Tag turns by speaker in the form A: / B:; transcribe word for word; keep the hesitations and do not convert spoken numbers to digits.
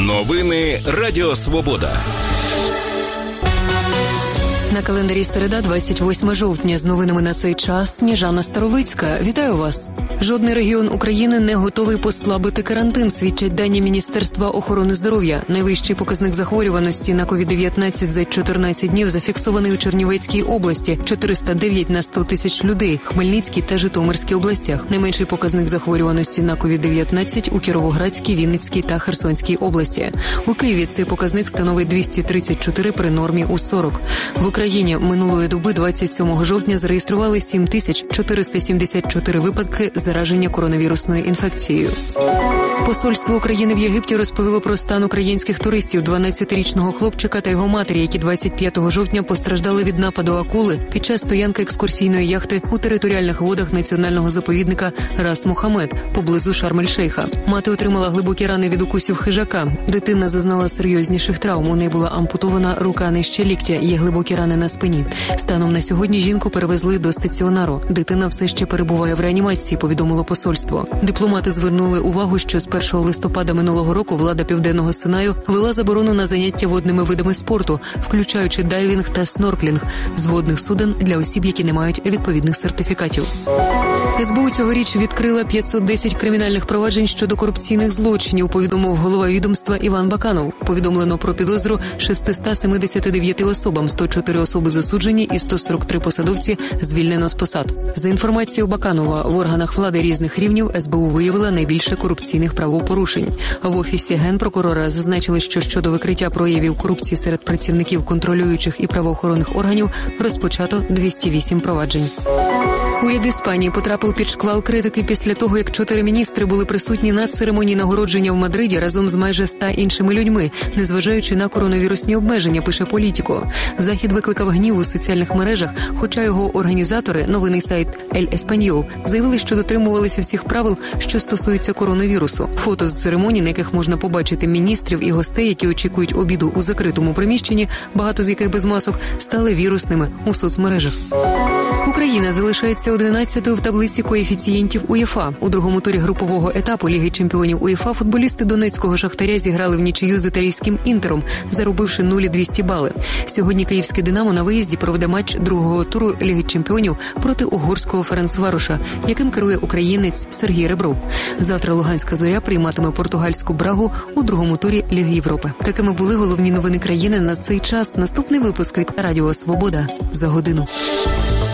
A: Новини Радіо Свобода.
B: На календарі середа, двадцять восьмого жовтня. З новинами на цей час Сніжана Старовицька. Вітаю вас. Жодний регіон України не готовий послабити карантин, свідчать дані Міністерства охорони здоров'я. Найвищий показник захворюваності на ковід дев'ятнадцять за чотирнадцять днів зафіксований у Чернівецькій області – чотириста дев'ять на сто тисяч людей, Хмельницькій та Житомирській областях. Найменший показник захворюваності на ковід дев'ятнадцять у Кіровоградській, Вінницькій та Херсонській області. У Києві цей показник становить двісті тридцять чотири при нормі у сорок. В Україні минулої доби двадцять сьомого жовтня зареєстрували сім тисяч чотириста сімдесят чотири випадки зараження коронавірусною інфекцією. Посольство України в Єгипті розповіло про стан українських туристів, дванадцятирічного хлопчика та його матері, які двадцять п'ятого жовтня постраждали від нападу акули під час стоянки екскурсійної яхти у територіальних водах національного заповідника Рас Мохаммед поблизу Шарм-ель-Шейха. Мати отримала глибокі рани від укусів хижака. Дитина зазнала серйозніших травм. У неї була ампутована рука нижче ліктя, є глибокі рани на спині. Станом на сьогодні жінку перевезли до стаціонару. Дитина все ще перебуває в реанімації, повідомило посольство. Дипломати звернули увагу, що з першого листопада минулого року влада Південного Синаю ввела заборону на заняття водними видами спорту, включаючи дайвінг та снорклінг з водних суден для осіб, які не мають відповідних сертифікатів. ес бе у цьогоріч відкрила п'ятсот десять кримінальних проваджень щодо корупційних злочинів, повідомив голова відомства Іван Баканов. Повідомлено про підозру шестистам сімдесяти дев'яти особам, сто чотири особи засуджені і сто сорок три посадовці звільнено з посад. За інформацією Баканова, в органах влади різних рівнів ес бе у виявила найбільше корупційних правопорушень. В Офісі Генпрокурора зазначили, що щодо викриття проявів корупції серед працівників контролюючих і правоохоронних органів розпочато двісті вісім проваджень. Уряд Іспанії потрапив під шквал критики після того, як чотири міністри були присутні на церемонії нагородження в Мадриді разом з майже ста іншими людьми, незважаючи на коронавірусні обмеження, пише Політіко. Захід викликав гнів у соціальних мережах, хоча його організатори, новинний сайт Ель Еспаньол, заявили, що дотримувалися всіх правил, що стосуються коронавірусу. Фото з церемоній, на яких можна побачити міністрів і гостей, які очікують обіду у закритому приміщенні, багато з яких без масок, стали вірусними у соцмережах. Україна залишається одинадцятою в таблиці коефіцієнтів УЄФА. У другому турі групового етапу Ліги чемпіонів УЄФА футболісти Донецького Шахтаря зіграли в нічию з італійським Інтером, заробивши нуль цілих двісті бали. Сьогодні київське «Динамо» на виїзді проведе матч другого туру Ліги чемпіонів проти угорського Ференцвароша, яким керує українець Сергій Ребров. Завтра Луганська «Зоря» прийматиме португальську «Брагу» у другому турі Ліги Європи. Такими були головні новини країни на цей час. Наступний випуск від Радіо Свобода за годину.